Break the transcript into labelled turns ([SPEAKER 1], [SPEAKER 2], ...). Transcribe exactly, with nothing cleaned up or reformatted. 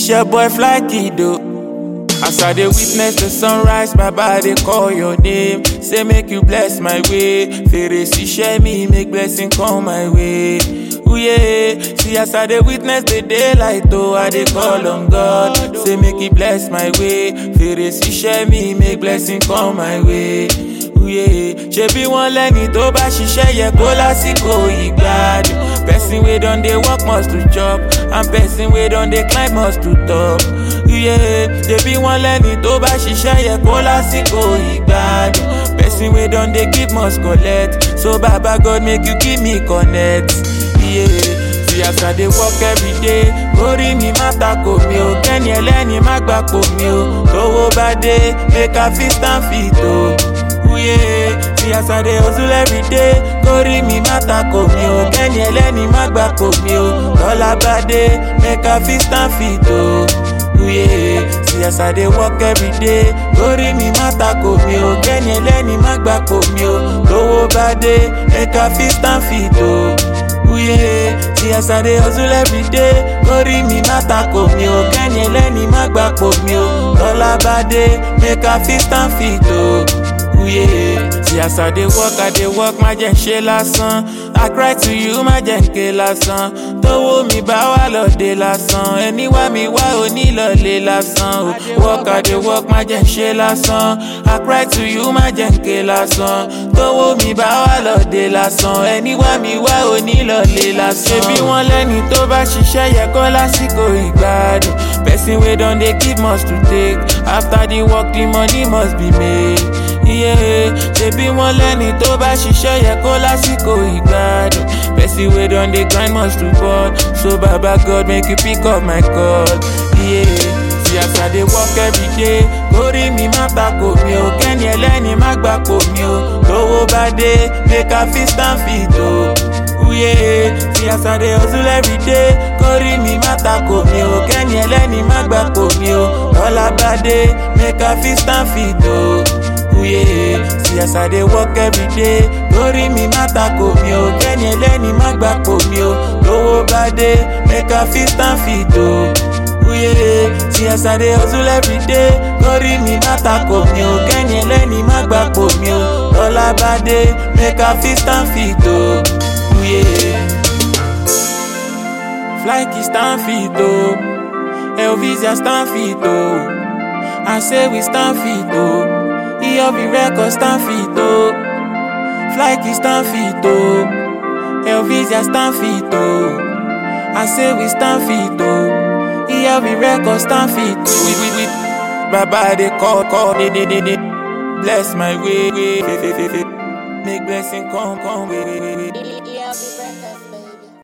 [SPEAKER 1] It's your boy Fly Kiddo. As I dey witness the sunrise, Baba dey call your name. Say make you bless my way. Feresi share me, make blessing come my way. Ooh yeah, see as I dey witness the daylight, oh I dey call on God. Say make He bless my way. Feresi share me, make blessing come my way. Ooh yeah, ṣebí wọ́n lẹ́ni tó bá ṣiṣẹ́ yẹ kó lásìkò ìgbádùn. Person wey don dey work must to chop, and person wey don dey climb must to top. Ooh yeah, ṣebí wọ́n lẹ́ni tó bá ṣiṣẹ́ yẹ kó lásìkò ìgbádùn. Person wey don dey give must collect, so Baba God make you give me connect. Yeah. See as I dey work every day, orí mi má tako mi o, kẹ́ni ẹlẹ́ni má gbà pò mi o. Tówó bá dé, make I fit stand fit o. Ooh yeah. See as I dey hustle every day, orí mi má tako mi o, kẹ́ni ẹlẹ́ni má gbà pò mi o. Tọ́lá bá dé, make I fit stand fit o. Ooh yeah. See as I dey work every day, orí mi má tako mi o, kẹ́ni ẹlẹ́ni má gbà pò mi o. Tówó bá dé, make I fit stand fit o. Ooh yeah, see as I dey hustle every day, orí mi má tako mi o, kẹ́ni ẹlẹ́ni má gbà pò mi o. Tọ́lá bá dé, make I fit stand fit o. Ooh yeah, see as I dey work, I dey work, má jẹ́ n ṣe lásán. I cry to you, má jẹ́ n ké lásán. Tówó mi bá wà lọ́dẹ lásán, ẹni wá mi wá onílọ̀lẹ̀ lásán. Work, I dey work, má jẹ́ n ṣe lásán. I cry to you, má jẹ́ n ké lásán. Tówó mi bá wà lọ́dẹ lásán, ẹni wá mi wá onílọ̀lẹ̀ lásán. Ṣebí wọ́n lẹ́ni tó bá ṣiṣẹ́ yẹ kó lásìkò ìgbádùn. Person wey don dey give must to take, after the work the money must be made. Yeah, ṣebí wọ́n lẹ́ni tó bá ṣiṣẹ́ yẹ kó lásìkò ìgbádùn. Person wey don dey grind must to ball, so Baba God make you pick up my call. Yeah, see as I dey work every day, orí mi má tako mi o, kẹ́ni ẹlẹ́ni má gbà pò mi o. Tówó bá dé, make I fit stand fit o. Ooh yeah, see as I dey hustle every day, orí mi má tako mi o, kẹ́ni ẹlẹ́ni má gbà pò mi o. Tọ́lá bá dé, make I fit stand fit o. Ooh yeah, see as I dey work every day, orí mi má tako mi o, kẹ́ni ẹlẹ́ni má gbà pò mi o. Tówó bá dé, make I fit stand fit o. Ooh yeah, see as I dey hustle every day, orí mi má tako mi o, kẹ́ni ẹlẹ́ni má gbà pò mi o. Tọ́lá bá dé, make I fit stand fit o. Ooh yeah, Fly Kiddo stand fit o, Elvisia stand fit o. I say we stand fit o. E O B record stand fit o. Fly Kiddo stand fit o. Elvisia stand fit o. I say we stand fit o. E O B record stand fit o. We we we Baba dey call call dey dey dey dey. Bless my way way. Make blessing come come way way way.